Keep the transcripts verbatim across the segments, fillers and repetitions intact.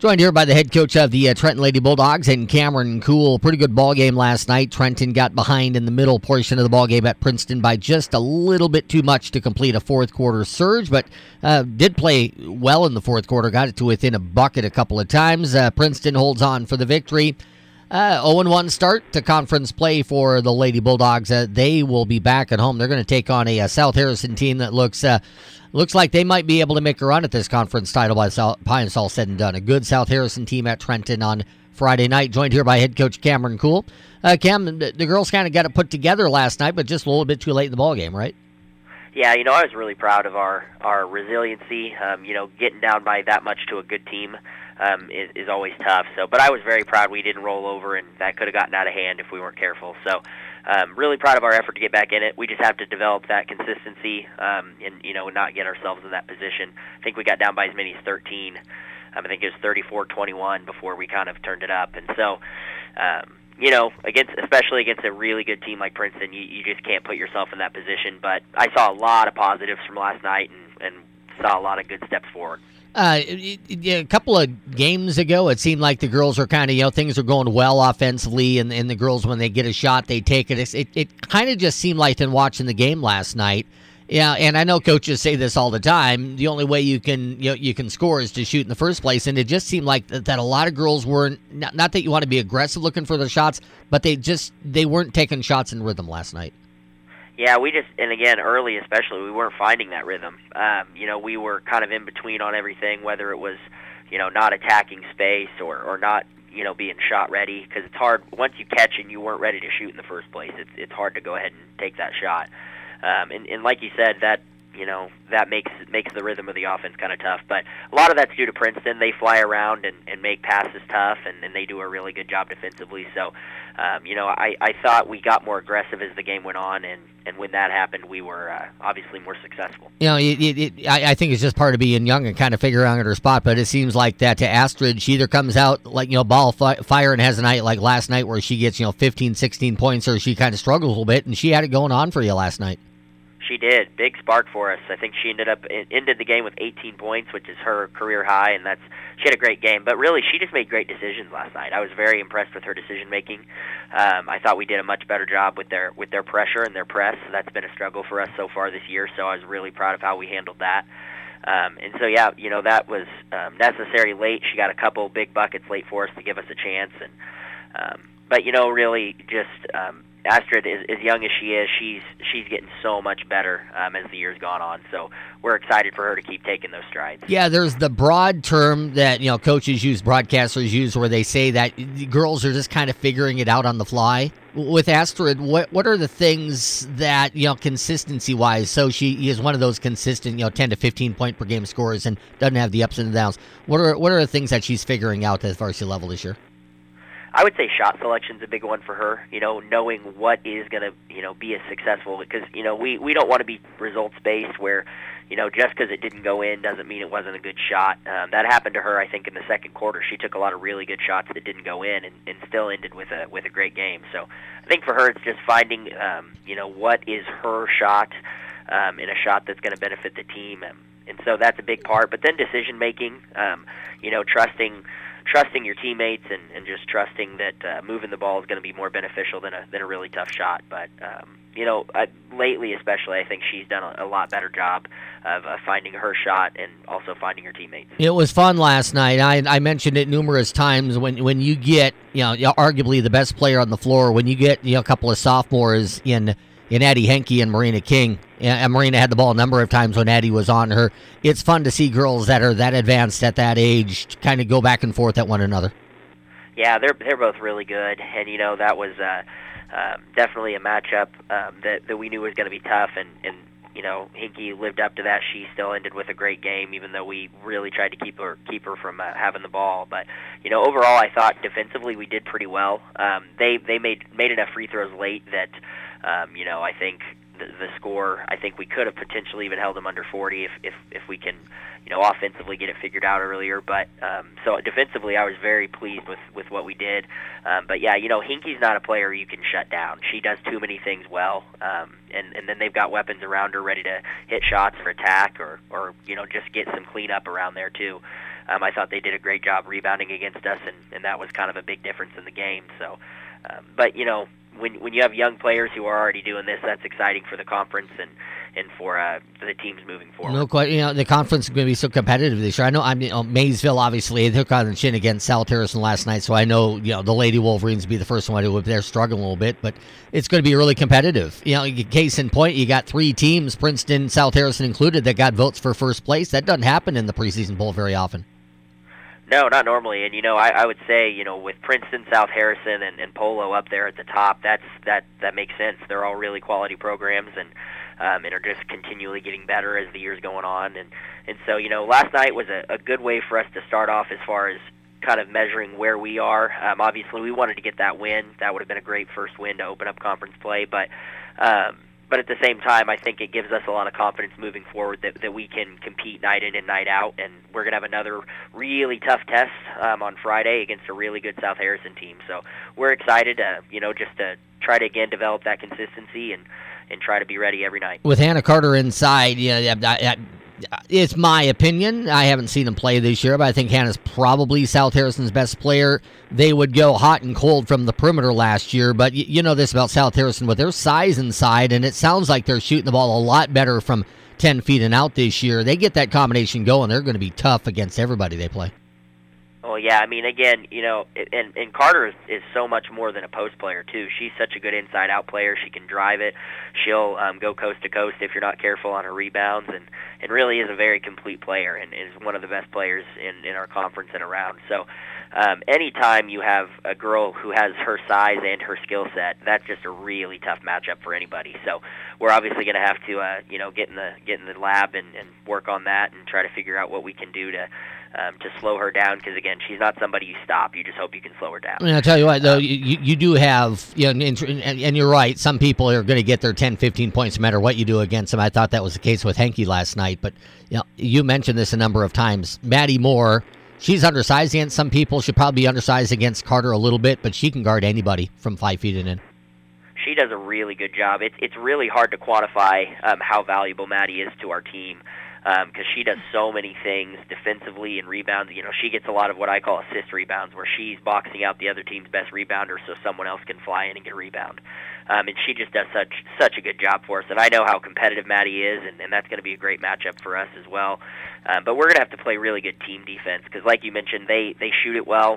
Joined here by the head coach of the uh, Trenton Lady Bulldogs and Cameron Cool. Pretty good ball game last night. Trenton got behind in the middle portion of the ball game at Princeton by just a little bit too much to complete a fourth quarter surge, but uh, did play well in the fourth quarter. Got it to within a bucket a couple of times. Uh, Princeton holds on for the victory. Uh, oh and one start to conference play for the Lady Bulldogs. Uh, they will be back at home. They're going to take on a, a South Harrison team that looks uh, looks like they might be able to make a run at this conference title by the time it's all said and done. A good South Harrison team at Trenton on Friday night. Joined here by head coach Cameron Cool. Uh, Cam, the, the girls kind of got it put together last night, but just a little bit too late in the ball game, right? Yeah, you know, I was really proud of our, our resiliency. Um, you know, getting down by that much to a good team um, is, is always tough. So, but I was very proud we didn't roll over, and that could have gotten out of hand if we weren't careful. So, um, really proud of our effort to get back in it. We just have to develop that consistency um, and, you know, not get ourselves in that position. I think we got down by as many as thirteen. Um, I think it was thirty-four twenty-one before we kind of turned it up. And so, um, you know, against especially against a really good team like Princeton, you, you just can't put yourself in that position. But I saw a lot of positives from last night and, and saw a lot of good steps forward. Uh, it, it, a couple of games ago, it seemed like the girls were kind of, you know, things are going well offensively, and, and the girls, when they get a shot, they take it. It, it kind of just seemed like in watching the game last night. Yeah, and I know coaches say this all the time. The only way you can you know, you can score is to shoot in the first place, and it just seemed like that, that a lot of girls weren't. Not, not that you want to be aggressive looking for the shots, but they just they weren't taking shots in rhythm last night. Yeah, we just, and again, early especially, we weren't finding that rhythm. Um, you know, we were kind of in between on everything, whether it was, you know, not attacking space or, or not, you know, being shot ready, because it's hard, once you catch and you weren't ready to shoot in the first place, it's, it's hard to go ahead and take that shot. Um, and, and like you said, that, you know, that makes makes the rhythm of the offense kind of tough. But a lot of that's due to Princeton. They fly around and, and make passes tough, and, and they do a really good job defensively. So, um, you know, I, I thought we got more aggressive as the game went on, and, and when that happened, we were uh, obviously more successful. You know, it, it, it, I, I think it's just part of being young and kind of figuring out her spot, but it seems like that to Astrid, she either comes out like, you know, ball fi- fire and has a night like last night where she gets, you know, fifteen, sixteen points, or she kind of struggles a little bit, and she had it going on for you last night. She did. Big spark for us. I think she ended up ended the game with eighteen points, which is her career high, and that's she had a great game. But really, she just made great decisions last night. I was very impressed with her decision making. Um, I thought we did a much better job with their with their pressure and their press. That's been a struggle for us so far this year. So I was really proud of how we handled that. Um, and so yeah, you know that was um, necessary late. She got a couple big buckets late for us to give us a chance. And um, but you know, really just. Um, Astrid, as, as young as she is, she's she's getting so much better um, as the year's gone on. So we're excited for her to keep taking those strides. Yeah, there's the broad term that, you know, coaches use, broadcasters use, where they say that the girls are just kind of figuring it out on the fly. With Astrid, what what are the things that, you know, consistency-wise, so she is one of those consistent, you know, ten to fifteen point per game scorers and doesn't have the ups and downs. What are what are the things that she's figuring out at varsity level this year? I would say shot selection's a big one for her, you know, knowing what is going to, you know, be a successful, because, you know, we, we don't want to be results-based where, you know, just because it didn't go in doesn't mean it wasn't a good shot. Um, that happened to her, I think, in the second quarter. She took a lot of really good shots that didn't go in and, and still ended with a with a great game. So I think for her it's just finding, um, you know, what is her shot um, in a shot that's going to benefit the team. And, and so that's a big part. But then decision-making, um, you know, trusting trusting your teammates and, and just trusting that uh, moving the ball is going to be more beneficial than a than a really tough shot. But um, you know, I, lately especially, I think she's done a, a lot better job of uh, finding her shot and also finding her teammates. It was fun last night. I I mentioned it numerous times. When when you get, you know, arguably the best player on the floor, when you get, you know, a couple of sophomores in. in Addie Henke and Marina King. And Marina had the ball a number of times when Addie was on her. It's fun to see girls that are that advanced at that age kind of go back and forth at one another. Yeah, they're they're both really good, and you know that was uh, uh, definitely a matchup um, that that we knew was going to be tough, and and you know Henke lived up to that. She still ended with a great game, even though we really tried to keep her keep her from uh, having the ball. But you know overall, I thought defensively we did pretty well. Um, they they made made enough free throws late that. Um, you know, I think the, the score, I think we could have potentially even held them under forty if, if, if we can, you know, offensively get it figured out earlier. But um, so defensively, I was very pleased with, with what we did. Um, but, yeah, you know, Henke's not a player you can shut down. She does too many things well. Um, and, and then they've got weapons around her ready to hit shots for attack or, or you know, just get some cleanup around there too. um, I thought they did a great job rebounding against us, and, and that was kind of a big difference in the game. So, um, but you know, when when you have young players who are already doing this, that's exciting for the conference and and for uh, for the teams moving forward. No, quite. You know, the conference is going to be so competitive this year. I know. I mean, you know, Maysville obviously they took on the chin against South Harrison last night, so I know you know the Lady Wolverines will be the first one to they're struggling a little bit, but it's going to be really competitive. You know, case in point, you got three teams, Princeton, South Harrison included, that got votes for first place. That doesn't happen in the preseason poll very often. No, not normally. And, you know, I, I would say, you know, with Princeton, South Harrison, and, and Polo up there at the top, that's that, that makes sense. They're all really quality programs and um, and are just continually getting better as the year's going on. And, and so, you know, last night was a, a good way for us to start off as far as kind of measuring where we are. Um, obviously, we wanted to get that win. That would have been a great first win to open up conference play. But um, but at the same time, I think it gives us a lot of confidence moving forward that, that we can compete night in and night out. And we're going to have another really tough test um, on Friday against a really good South Harrison team. So we're excited, uh, you know, just to try to, again, develop that consistency and, and try to be ready every night. With Hannah Carter inside, yeah, I, I, it's my opinion. I haven't seen them play this year, but I think Hannah's probably South Harrison's best player. They would go hot and cold from the perimeter last year, but you, you know this about South Harrison with their size inside, and it sounds like they're shooting the ball a lot better from ten feet and out this year. They get that combination going, they're going to be tough against everybody they play. Oh, yeah. I mean, again, you know, and, and Carter is, is so much more than a post player, too. She's such a good inside-out player. She can drive it. She'll um, go coast to coast if you're not careful on her rebounds, and, and really is a very complete player and is one of the best players in, in our conference and around. So um, anytime you have a girl who has her size and her skill set, that's just a really tough matchup for anybody. So we're obviously going to have to, uh, you know, get in the get in the lab and, and work on that and try to figure out what we can do to Um, to slow her down, because again, she's not somebody you stop. You just hope you can slow her down. I mean, I'll tell you what, though, you, you do have, you know, and, and you're right, some people are going to get their ten, fifteen points no matter what you do against them. I thought that was the case with Henke last night, but you know, you mentioned this a number of times. Maddie Moore, she's undersized against some people. She'll probably be undersized against Carter a little bit, but she can guard anybody from five feet and in. She does a really good job. It's it's really hard to quantify um, how valuable Maddie is to our team, because um, she does so many things defensively and rebounds. You know, she gets a lot of what I call assist rebounds, where she's boxing out the other team's best rebounder so someone else can fly in and get a rebound. Um, and she just does such such a good job for us. And I know how competitive Maddie is, and, and that's going to be a great matchup for us as well. Um, but we're going to have to play really good team defense, because like you mentioned, they, they shoot it well,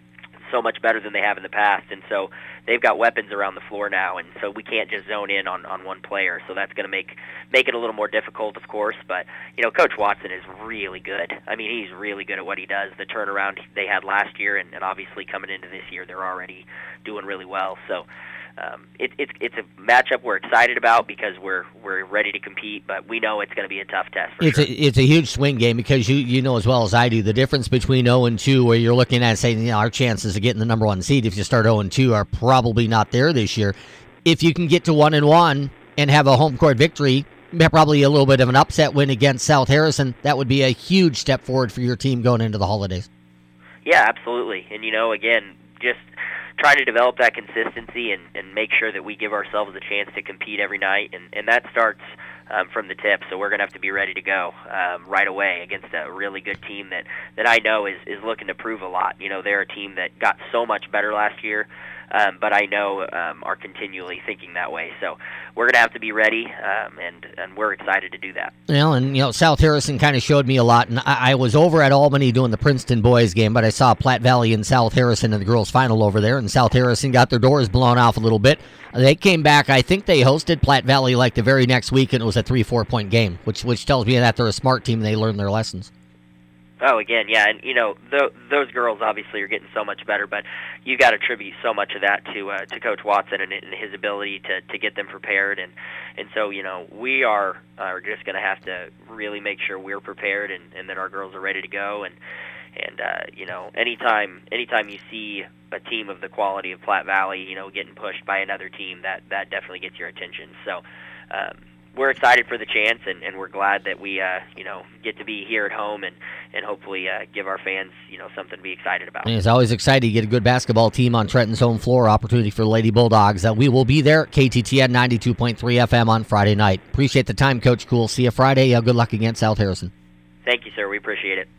so much better than they have in the past, and so they've got weapons around the floor now, and so we can't just zone in on, on one player, so that's going to make make it a little more difficult, of course. But you know, Coach Watson is really good. I mean, he's really good at what he does. The turnaround they had last year, and, and obviously coming into this year, they're already doing really well. So um, it, it's it's a matchup we're excited about, because we're we're ready to compete, but we know it's going to be a tough test. For it's sure. a it's a huge swing game, because you you know as well as I do the difference between oh and two, where you're looking at saying, you know, our chances of getting the number one seed if you start oh and two are probably not there this year. If you can get to one and one and have a home court victory, probably a little bit of an upset win against South Harrison, that would be a huge step forward for your team going into the holidays. Yeah, absolutely. And you know, again, just trying to develop that consistency and, and make sure that we give ourselves a chance to compete every night, and, and that starts um, from the tip. So we're going to have to be ready to go um, right away against a really good team that, that I know is, is looking to prove a lot. You know, they're a team that got so much better last year, um, but I know um, are continually thinking that way. So we're going to have to be ready, um, and, and we're excited to do that. Well, and, you know, South Harrison kind of showed me a lot, and I, I was over at Albany doing the Princeton boys game, but I saw Platte Valley and South Harrison in the girls' final over there, and South Harrison got their doors blown off a little bit. They came back. I think they hosted Platte Valley like the very next week, and it was a three, four-point game, which which tells me that they're a smart team and they learned their lessons. Oh, again, yeah, and you know, th- those girls obviously are getting so much better, but you got to attribute so much of that to uh, to Coach Watson and, and his ability to, to get them prepared, and and so you know, we are are just going to have to really make sure we're prepared and, and that our girls are ready to go, and and uh, you know, anytime anytime you see a team of the quality of Platte Valley, you know, getting pushed by another team, that that definitely gets your attention. So. Um, We're excited for the chance, and, and we're glad that we, uh, you know, get to be here at home and, and hopefully uh, give our fans, you know, something to be excited about. And it's always exciting to get a good basketball team on Trenton's home floor. Opportunity for the Lady Bulldogs. Uh, we will be there at K T T N ninety-two point three F M on Friday night. Appreciate the time, Coach Cool. See you Friday. Uh, good luck against South Harrison. Thank you, sir. We appreciate it.